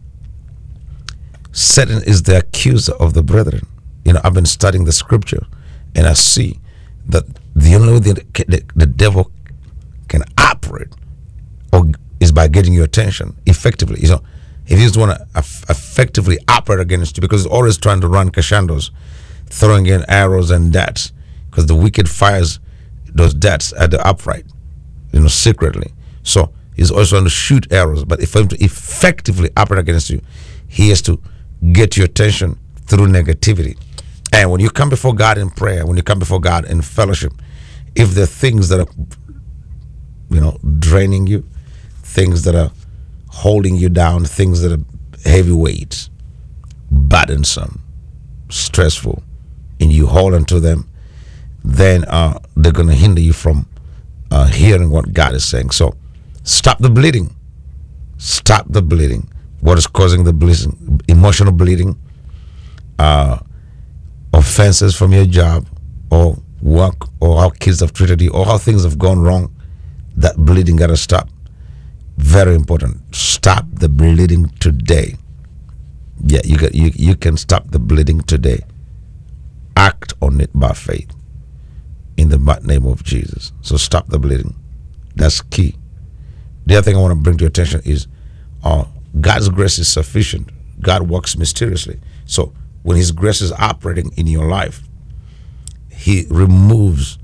Speaker 5: Satan is the accuser of the brethren. You know, I've been studying the scripture, and I see that the only way the, the, the devil can operate or is by getting your attention effectively. You know, if he just want to effectively operate against you, because he's always trying to run crescendos, throwing in arrows and darts, because the wicked fires those darts at the upright, you know, secretly. So he's always trying to shoot arrows, but if for him to effectively operate against you, he has to get your attention through negativity. And when you come before God in prayer, when you come before God in fellowship, if there are things that are, you know, draining you, things that are holding you down, things that are heavy weights, burdensome, stressful, and you hold onto them, then uh, they're going to hinder you from uh, hearing what God is saying. So stop the bleeding. Stop the bleeding. What is causing the bleeding? Emotional bleeding, uh, offenses from your job or work, or how kids have treated you, or how things have gone wrong. That bleeding got to stop. Very important. Stop the bleeding today. Yeah, you, got, you, you can stop the bleeding today. Act on it by faith in the name of Jesus. So stop the bleeding. That's key. The other thing I want to bring to your attention is uh, God's grace is sufficient. God works mysteriously. So when his grace is operating in your life, he removes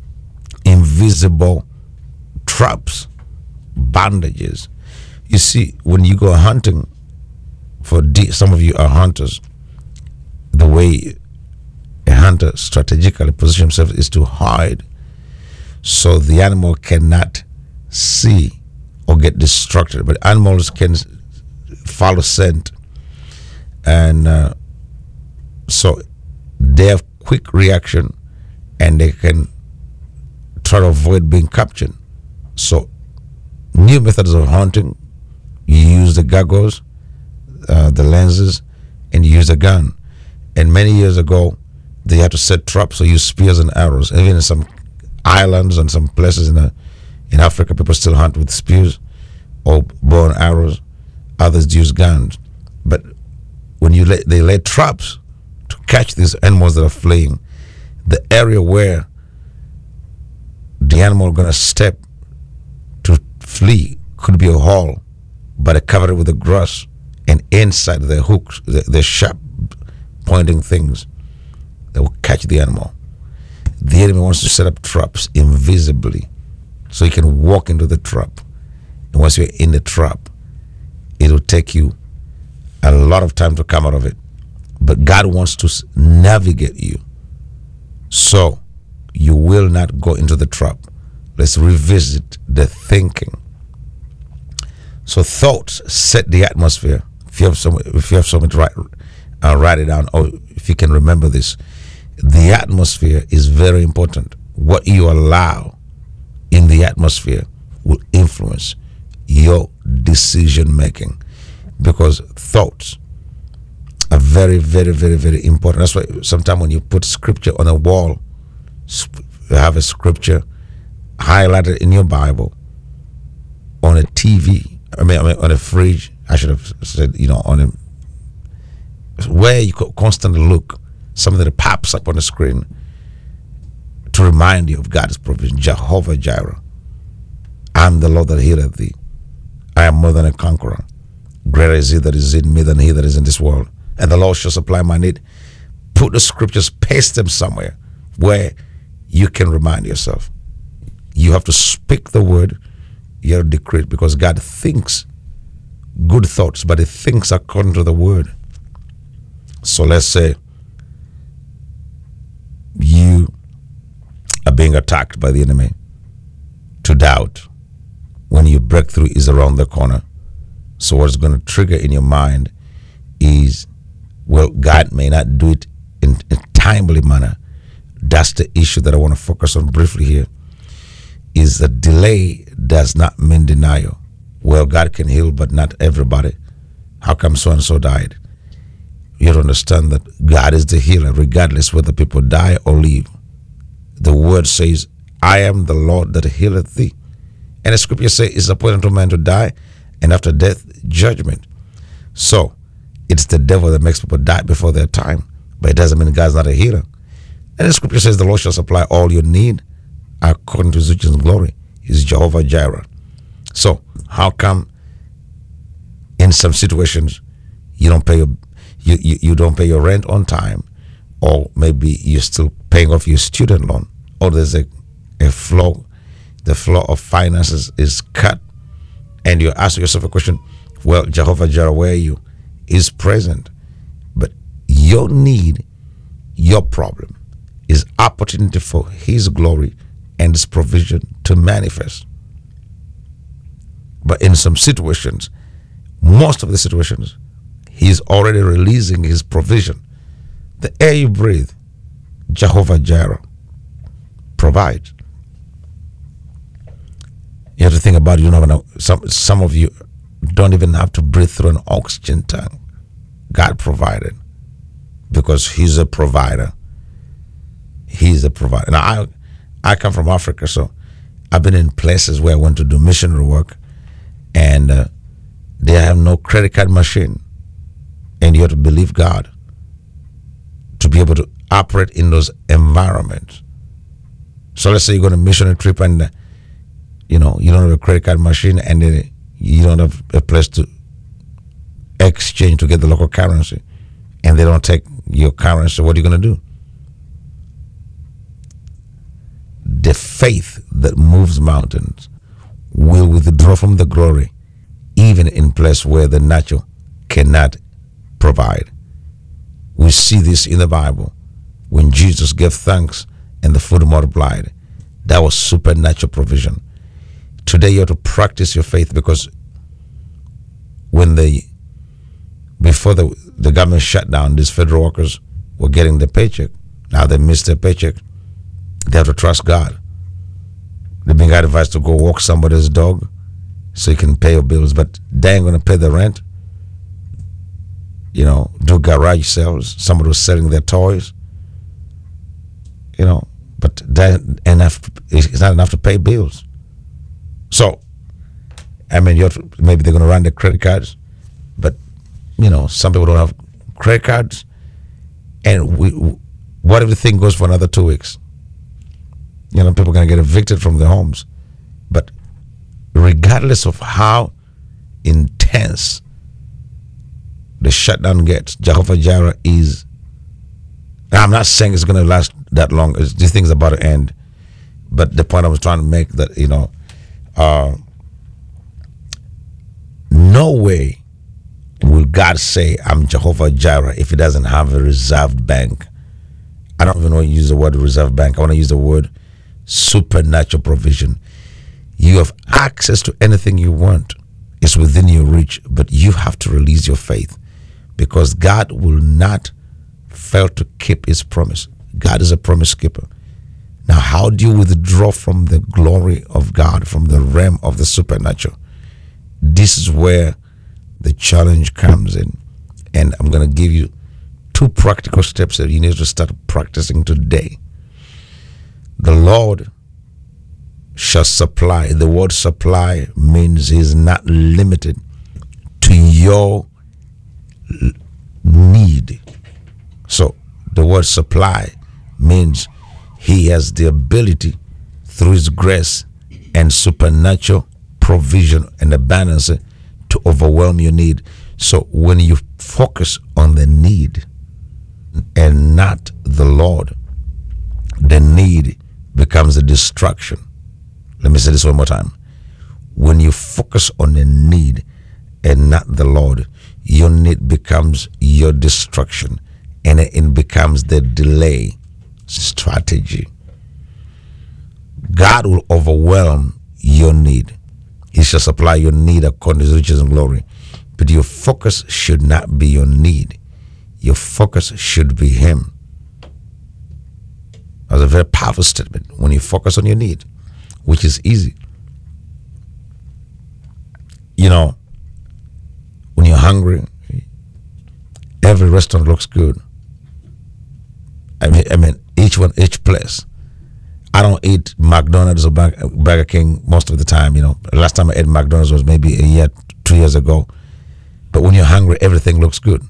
Speaker 5: invisible traps, bandages. You see, when you go hunting for deer, some of you are hunters, the way a hunter strategically positions himself is to hide so the animal cannot see or get distracted. But animals can follow scent, and uh, So they have quick reaction and they can try to avoid being captured. So new methods of hunting, you use the goggles, uh, the lenses, and you use a gun. And many years ago, they had to set traps or use spears and arrows. Even in some islands and some places in the, in Africa, people still hunt with spears or bow and arrows. Others use guns. But when you lay, they lay traps to catch these animals that are fleeing, the area where the animal going to step to flee could be a hole, but they cover it with the grass, and inside the hooks, the, the sharp pointing things that will catch the animal. The enemy wants to set up traps invisibly so you can walk into the trap. And once you're in the trap, it will take you a lot of time to come out of it. But God wants to s- navigate you so you will not go into the trap. Let's revisit the thinking. So thoughts set the atmosphere. If you have some, if you have something to write, uh, write it down, or if you can remember this, the atmosphere is very important. What you allow in the atmosphere will influence your decision making, because thoughts are very, very, very, very important. That's why sometimes when you put scripture on a wall, sp- have a scripture highlighted in your Bible, on a T V, I mean, I mean on a fridge, I should have said, you know, on a, where you could constantly look, something that pops up on the screen to remind you of God's provision. Jehovah Jireh. I'm the Lord that healeth thee. I am more than a conqueror. Greater is he that is in me than he that is in this world. And the Lord shall supply my need. Put the scriptures, paste them somewhere where you can remind yourself. You have to speak the word, you have to decree it, because God thinks good thoughts, but he thinks according to the word. So let's say you are being attacked by the enemy, to doubt when your breakthrough is around the corner. So what's going to trigger in your mind is, well, God may not do it in a timely manner. That's the issue that I want to focus on briefly here, is that delay does not mean denial. Well, God can heal, but not everybody. How come so-and-so died? You have to understand that God is the healer, regardless whether people die or live. The word says, I am the Lord that healeth thee. And the scripture says, it's appointed to man to die, and after death, judgment. So, it's the devil that makes people die before their time, but it doesn't mean God's not a healer. And the scripture says, the Lord shall supply all your need according to his riches and glory. He's Jehovah Jireh. So, how come in some situations you don't pay your you, you, you don't pay your rent on time, or maybe you're still paying off your student loan, or there's a, a flow, the flow of finances is cut, and you ask yourself a question, well, Jehovah Jireh, where are you? Is present. But your need, your problem, is opportunity for his glory and his provision to manifest. But in some situations, most of the situations, he's already releasing his provision. The air you breathe, Jehovah Jireh provides. You have to think about it. You know, some some of you don't even have to breathe through an oxygen tank. God provided, because he's a provider. He's a provider. Now, I I come from Africa, so I've been in places where I went to do missionary work, and uh, they have no credit card machine, and you have to believe God to be able to operate in those environments. So let's say you go on a missionary trip, and uh, you know you don't have a credit card machine, and then you don't have a place to exchange to get the local currency, and they don't take your currency. What are you going to do? The faith that moves mountains will withdraw from the glory, even in place where the natural cannot provide. We see this in the Bible. When Jesus gave thanks and the food multiplied, that was supernatural provision. Today you have to practice your faith, because when the before the, the government shut down, these federal workers were getting the paycheck. Now they missed their paycheck. They have to trust God. They've been advised to go walk somebody's dog so you can pay your bills, but they ain't going to pay the rent. You know, do garage sales. Somebody was selling their toys. You know, but that enough. It's not enough to pay bills. So, I mean, you're, maybe they're going to run their credit cards, but you know, some people don't have credit cards, and we, what if the thing goes for another two weeks? You know, people are going to get evicted from their homes. But regardless of how intense the shutdown gets, Jehovah Jireh is. I'm not saying it's going to last that long. It's, these things are about to end. But the point I was trying to make that, you know, uh, no way will God say, I'm Jehovah Jireh, if he doesn't have a reserved bank. I don't even want to use the word reserve bank. I want to use the word supernatural provision. You have access to anything you want. It's within your reach, but you have to release your faith, because God will not fail to keep his promise. God is a promise keeper. Now, how do you withdraw from the glory of God, from the realm of the supernatural? This is where the challenge comes in. And I'm going to give you two practical steps that you need to start practicing today. The Lord shall supply. The word supply means he's not limited to your need. So the word supply means he has the ability through his grace and supernatural provision and abundance to overwhelm your need. So when you focus on the need and not the Lord, the need becomes a distraction. Let me say this one more time. When you focus on the need and not the Lord, your need becomes your destruction, and it becomes the delay strategy. God will overwhelm your need. He shall supply your need according to his riches and glory. But your focus should not be your need. Your focus should be him. That's a very powerful statement. When you focus on your need, which is easy. You know, when you're hungry, every restaurant looks good. I mean, I mean, each one, each place. I don't eat McDonald's or Burger King most of the time. You know, last time I ate McDonald's was maybe a year, two years ago. But when you're hungry, everything looks good.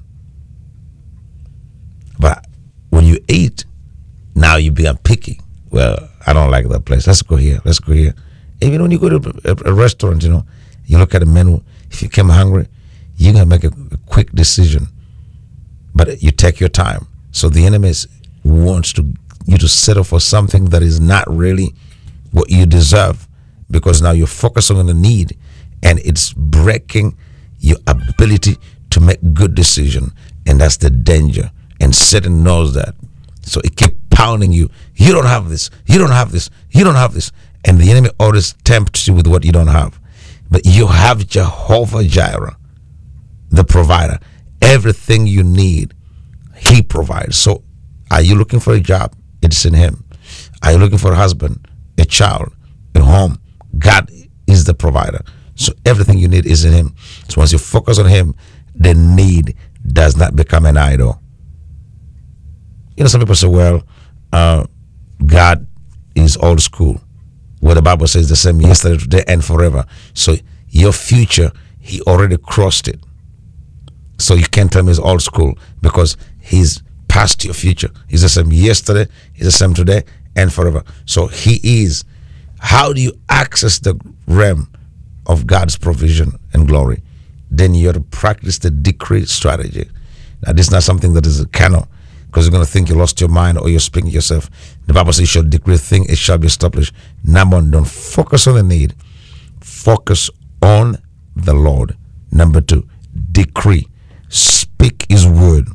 Speaker 5: But when you eat, now you become picky. Well, I don't like that place. Let's go here. Let's go here. Even when you go to a, a restaurant, you know, you look at the menu. If you come hungry, you're gonna make a, a quick decision. But you take your time. So the enemy is, wants to you to settle for something that is not really what you deserve, because now you're focusing on the need, and it's breaking your ability to make good decision, and that's the danger. And Satan knows that, so it keeps pounding you. You don't have this. You don't have this. You don't have this. And the enemy always tempts you with what you don't have. But you have Jehovah Jireh, the provider. Everything you need, he provides. So are you looking for a job? It's in him. Are you looking for a husband, a child, a home? God is the provider. So everything you need is in him. So once you focus on him, the need does not become an idol. You know, some people say, well, uh, God is old school. Well, the Bible says the same yesterday, today, and forever. So your future, he already crossed it. So you can't tell me he's old school, because he's past your future. He's the same yesterday, he's the same today, and forever. So he is. How do you access the realm of God's provision and glory? Then you have to practice the decree strategy. Now, this is not something that is a canon, because you're going to think you lost your mind or you're speaking to yourself. The Bible says you shall decree a thing, it shall be established. Number one, don't focus on the need. Focus on the Lord. Number two, decree. Speak his word.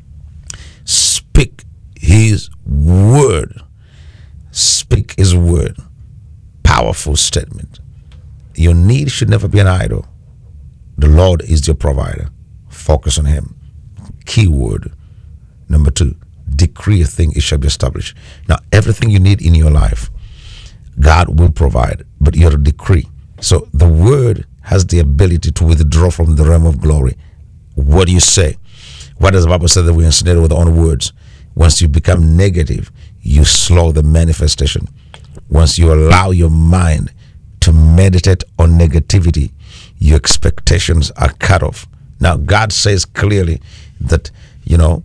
Speaker 5: Speak his word. Speak his word. Powerful statement. Your need should never be an idol. The Lord is your provider. Focus on him. Key word. Number two, decree a thing, it shall be established. Now, everything you need in your life, God will provide, but you're a decree. So the word has the ability to withdraw from the realm of glory. What do you say? What does the Bible say that we ensnare with our own words? Once you become negative, you slow the manifestation. Once you allow your mind to meditate on negativity, your expectations are cut off. Now, God says clearly that, you know,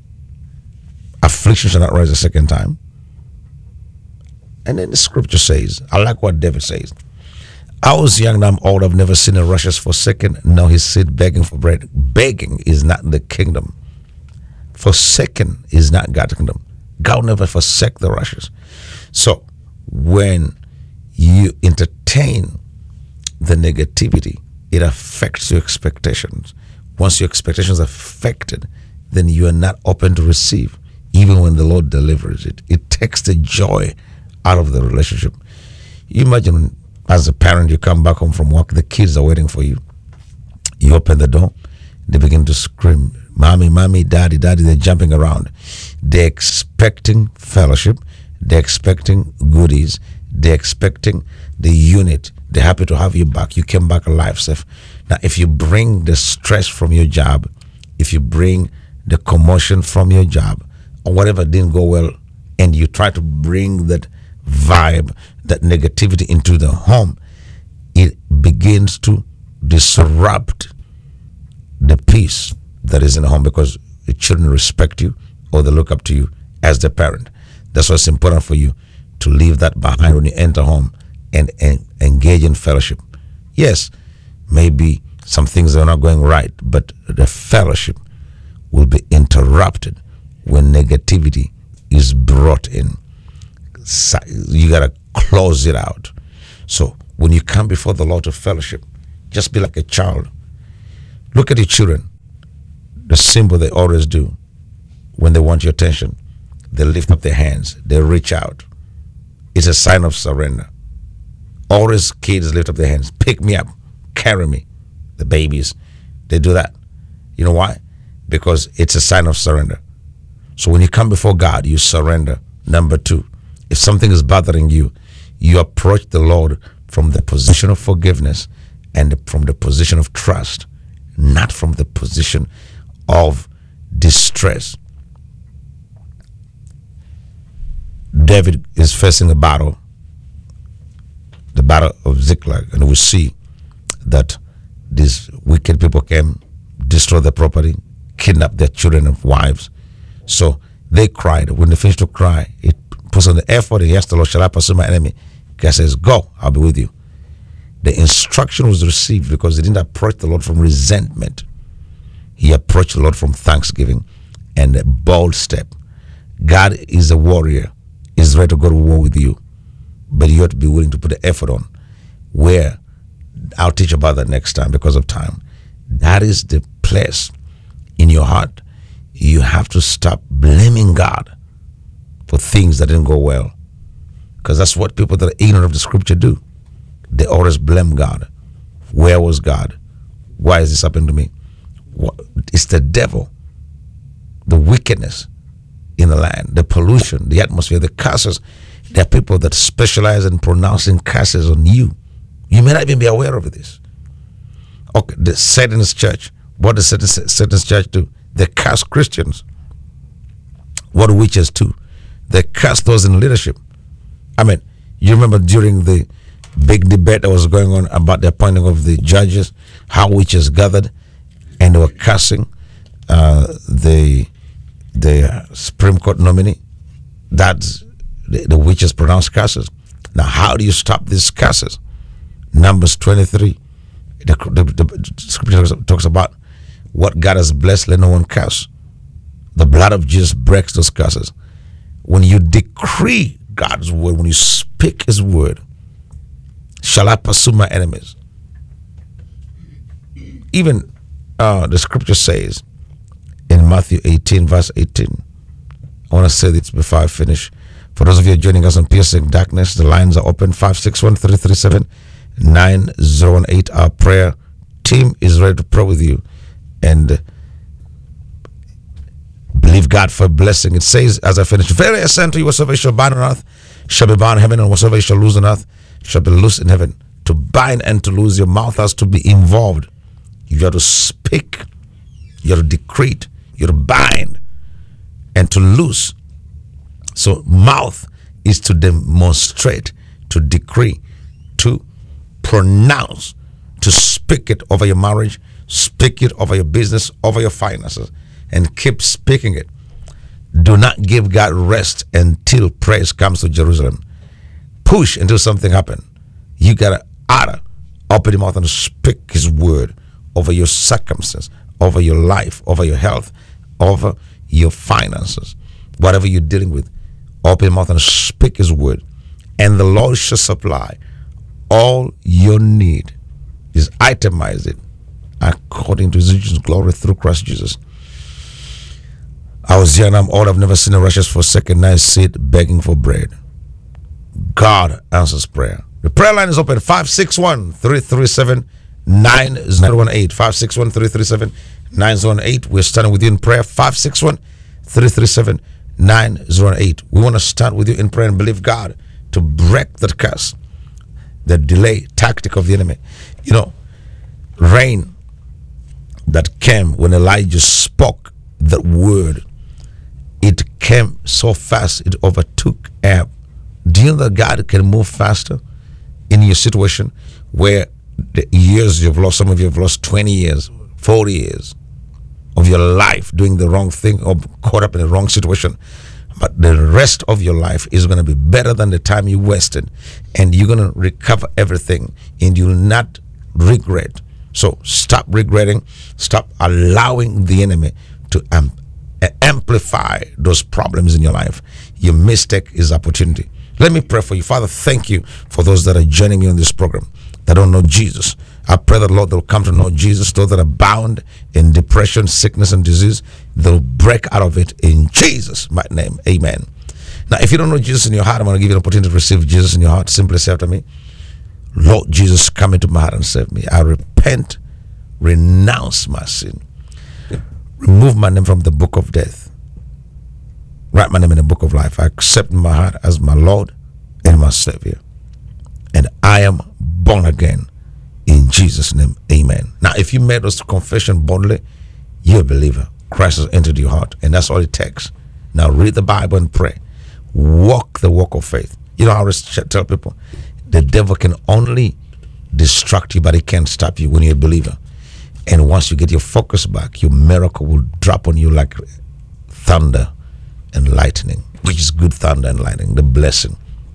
Speaker 5: affliction shall not rise a second time. And then the scripture says, I like what David says. I was young, now I'm old, I've never seen a righteous forsaken, nor his seed begging for bread. Begging is not the kingdom. Forsaken is not God's kingdom. God will never forsake the righteous. So when you entertain the negativity, it affects your expectations. Once your expectations are affected, then you are not open to receive, even when the Lord delivers it. It takes the joy out of the relationship. You imagine, as a parent, you come back home from work, the kids are waiting for you. You open the door, they begin to scream, mommy, mommy, daddy, daddy. They're jumping around. They're expecting fellowship. They're expecting goodies. They're expecting the unit. They're happy to have you back. You came back alive, safe. Now, if you bring the stress from your job, if you bring the commotion from your job, or whatever didn't go well, and you try to bring that vibe, that negativity into the home, it begins to disrupt the peace that is in the home, because the children respect you or they look up to you as the parent. That's why it's important for you to leave that behind when you enter home and, and engage in fellowship. Yes, maybe some things are not going right, but the fellowship will be interrupted when negativity is brought in. You got to close it out. So when you come before the Lord to fellowship, just be like a child. Look at your children. The symbol they always do when they want your attention, they lift up their hands, they reach out. It's a sign of surrender. Always kids lift up their hands, pick me up, carry me. The babies, they do that. You know why? Because it's a sign of surrender. So when you come before God, you surrender. Number two, if something is bothering you, you approach the Lord from the position of forgiveness and from the position of trust, not from the position of distress. David is facing a battle, the battle of Ziklag, and we see that these wicked people came, destroy their property, kidnap their children and wives. So they cried. When they finished to cry, it puts on the effort. He asked the Lord, shall I pursue my enemy? God says, go, I'll be with you. The instruction was received because he didn't approach the Lord from resentment. He approached the Lord from thanksgiving and a bold step. God is a warrior. He's ready to go to war with you. But you have to be willing to put the effort on. Where, I'll teach about that next time because of time. That is the place in your heart. You have to stop blaming God for things that didn't go well. Because that's what people that are ignorant of the scripture do. They always blame God. Where was God? Why is this happening to me? What? It's the devil, the wickedness in the land, the pollution, the atmosphere, the curses. There are people that specialize in pronouncing curses on you. You may not even be aware of this. Okay, the Satan's church. What does Satan's, Satan's church do? They curse Christians. What do witches do? They curse those in leadership. I mean, you remember during the big debate that was going on about the appointing of the judges, how witches gathered and they were cursing uh, the the Supreme Court nominee. That's the, the witches pronounced curses. Now, how do you stop these curses? Numbers twenty-three, the, the, the scripture talks about what God has blessed, let no one curse. The blood of Jesus breaks those curses. When you decree God's word, when you speak his word, shall I pursue my enemies? Even uh, the scripture says in Matthew eighteen, verse eighteen. I want to say this before I finish. For those of you joining us on Piercing Darkness, the lines are open. five six one, three three seven, nine zero one eight. Our prayer team is ready to pray with you. And believe Believe God for a blessing. It says, as I finish, very essential, whatsoever you shall bind on earth shall be bound in heaven, and whatsoever you shall loose on earth shall be loosed in heaven. To bind and to loose, your mouth has to be involved. You have to speak, you have to decree, you have to bind and to loose. So mouth is to demonstrate, to decree, to pronounce, to speak it over your marriage, speak it over your business, over your finances, and keep speaking it. Do not give God rest until praise comes to Jerusalem. Push until something happens. You gotta utter, open your mouth and speak His word over your circumstance, over your life, over your health, over your finances, whatever you're dealing with. Open your mouth and speak His word, and the Lord shall supply all your need. Is itemize it according to His riches glory through Christ Jesus. I was young, I'm old, I've never seen a righteous forsaken, nor seed begging for bread. God answers prayer. The prayer line is open, five six one, three three seven, nine zero one eight. five six one, three three seven, nine zero one eight. We're starting with you in prayer, five six one, three three seven, nine zero one eight. We want to start with you in prayer and believe God to break that curse, the delay tactic of the enemy. You know, rain that came when Elijah spoke that word, it came so fast, it overtook Ahab. Do you know that God can move faster in your situation where the years you've lost, some of you have lost twenty years, forty years of your life doing the wrong thing or caught up in the wrong situation, but the rest of your life is going to be better than the time you wasted, and you're going to recover everything and you'll not regret. So stop regretting, stop allowing the enemy to um, amplify those problems in your life. Your mistake is opportunity. Let me pray for you. Father, thank you for those that are joining me on this program that don't know Jesus. I pray that, Lord, they'll come to know Jesus. Those that are bound in depression, sickness, and disease, they'll break out of it in Jesus' mighty name. Amen. Now, if you don't know Jesus in your heart, I'm going to give you an opportunity to receive Jesus in your heart. Simply say after me, Lord Jesus, come into my heart and save me. I repent, renounce my sin, remove my name from the book of death, write my name in the book of life. I accept my heart as my Lord and my Savior, and I am born again in Jesus' name. Amen. Now, if you made those confession boldly, you're a believer. Christ has entered your heart, and that's all it takes. Now, read the Bible and pray. Walk the walk of faith. You know, I always tell people, the devil can only distract you, but he can't stop you when you're a believer. And once you get your focus back, your miracle will drop on you like thunder and lightning, which is good thunder and lightning, the blessing.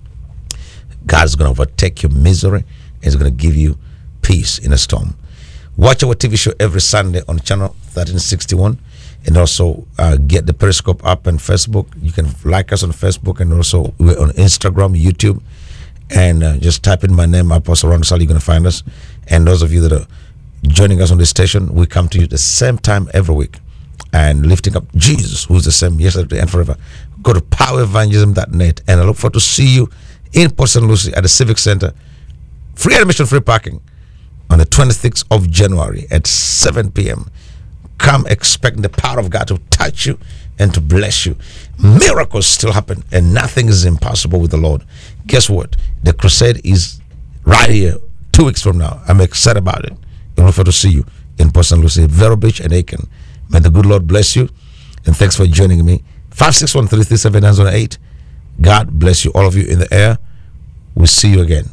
Speaker 5: God's going to overtake your misery, and He's going to give you peace in a storm. Watch our T V show every Sunday on channel thirteen sixty-one, and also uh, get the Periscope up on Facebook. You can like us on Facebook, and also we're on Instagram, YouTube, and uh, just type in my name, Apostle Ronald Sally, you're going to find us. And those of you that are joining us on this station, we come to you the same time every week and lifting up Jesus, who's the same yesterday and forever. Go to power evangelism dot net, and I look forward to see you in Port Saint Lucie at the Civic Center. Free admission, free parking on the twenty-sixth of January at seven p.m. Come expecting the power of God to touch you and to bless you. Miracles still happen, and nothing is impossible with the Lord. Guess what? The crusade is right here two weeks from now. I'm excited about it. I look forward to see you in Port Saint Lucie, Vero Beach, and Aiken. May the good Lord bless you, and thanks for joining me. five six one, three three seven, nine zero eight. God bless you, all of you in the air. We'll see you again.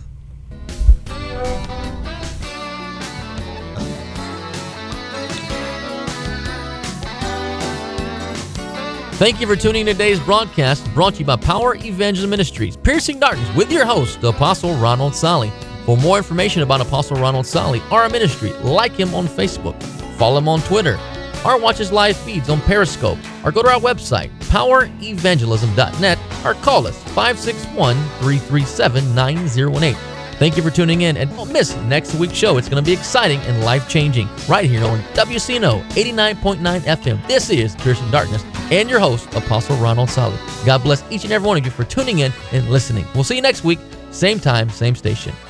Speaker 2: Thank you for tuning in to today's broadcast, brought to you by Power Evangelism Ministries, Piercing Darkness, with your host, Apostle Ronald Sally. For more information about Apostle Ronald Sally or our ministry, like him on Facebook, follow him on Twitter, or watch his live feeds on Periscope, or go to our website, power evangelism dot net, or call us five six one, three three seven, nine zero one eight. Thank you for tuning in, and don't miss next week's show. It's going to be exciting and life-changing right here on W C N O eighty-nine point nine F M. This is Piercing Darkness, and your host, Apostle Ronald Sally. God bless each and every one of you for tuning in and listening. We'll see you next week, same time, same station.